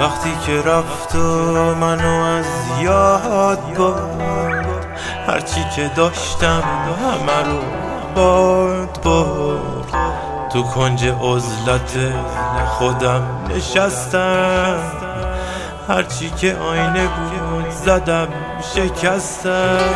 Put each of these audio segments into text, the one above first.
وقتی که رفت و منو از یاد برد، هرچی که داشتم همه رو برد. تو کنج عزلت خودم نشستم، هرچی که آینه بود زدم شکستم.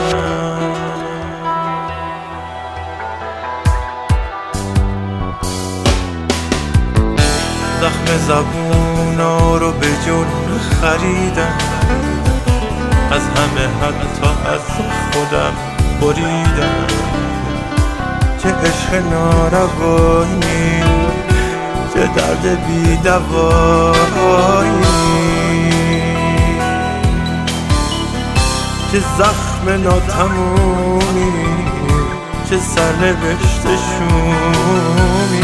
زخم زبونا رو به جون خریدم، از همه حتی از خودم بریدم. چه عشق ناروایی، چه درد بی دوایی، چه زخم ناتمومی، چه سرنوشت شومی.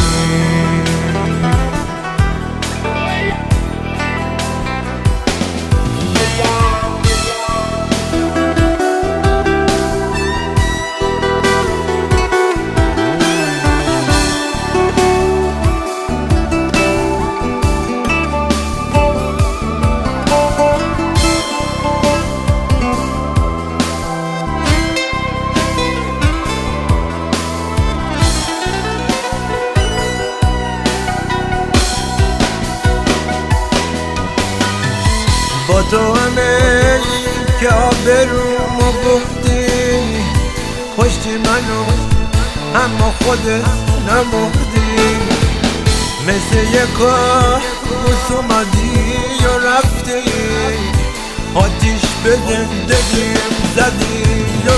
با تو همه که آبرومو بردی، پشتی منو اما خودت نمردی. مثل یک کابوس اومدی و رفتی، آتیش به زندگیم زدی و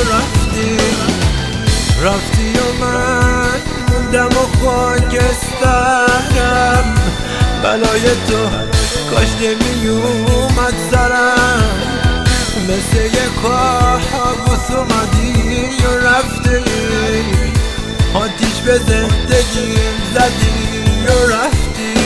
رفتی و من موندم و خاکسترم. بلای تو کاش نمی اومد سرم، مثل یک کابوس اومدی و رفتی، آتیش به زندگیم زدی و رفتی.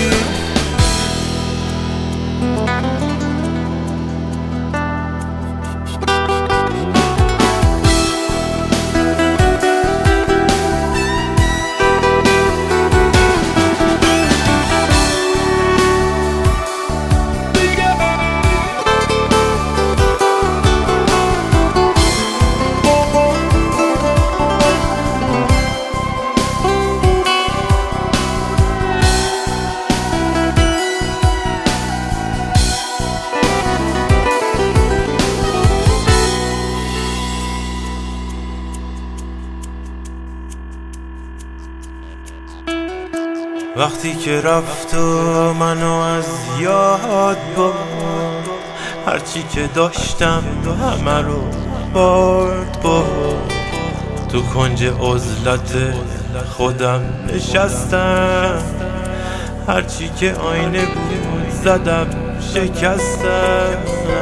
وقتی که رفت و منو از یاد برد، هرچی که داشتم همه رو برد. تو کنج عزلت خودم نشستم، هرچی که آینه بود زدم شکستم.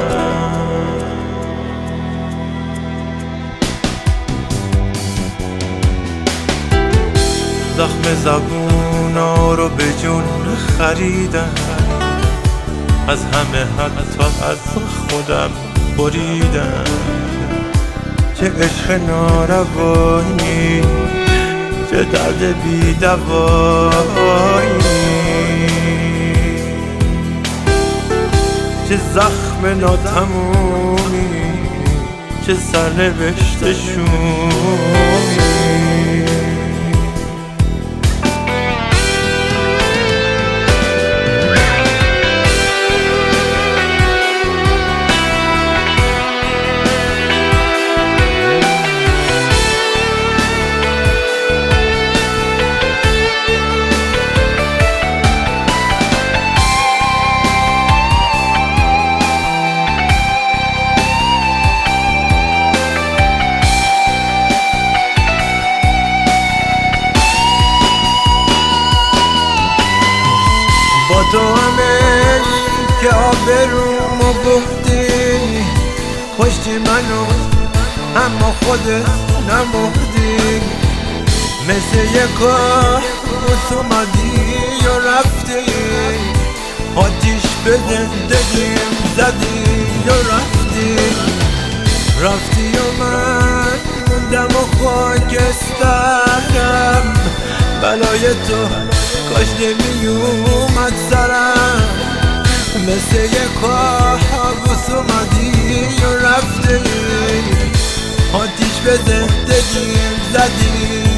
زخم زبونا رو به جون خریدم، از همه حتی از خودم بریدم. چه عشق ناروایی، چه درد بی دوایی، چه زخم ناتمومی، چه سرنوشت شومی. با تو همه که آبرومو بردی، پشتی منو اما خودت نمردی. مثل یک کابوس اومدی و رفتی، آتیش به زندگیم زدی و رفتی و من موندم و خاکسترم. بلای تو کاش نمی اومد سرم، مثل یه کابوس اومدی و رفتی، آتیش به زندگیم زدی.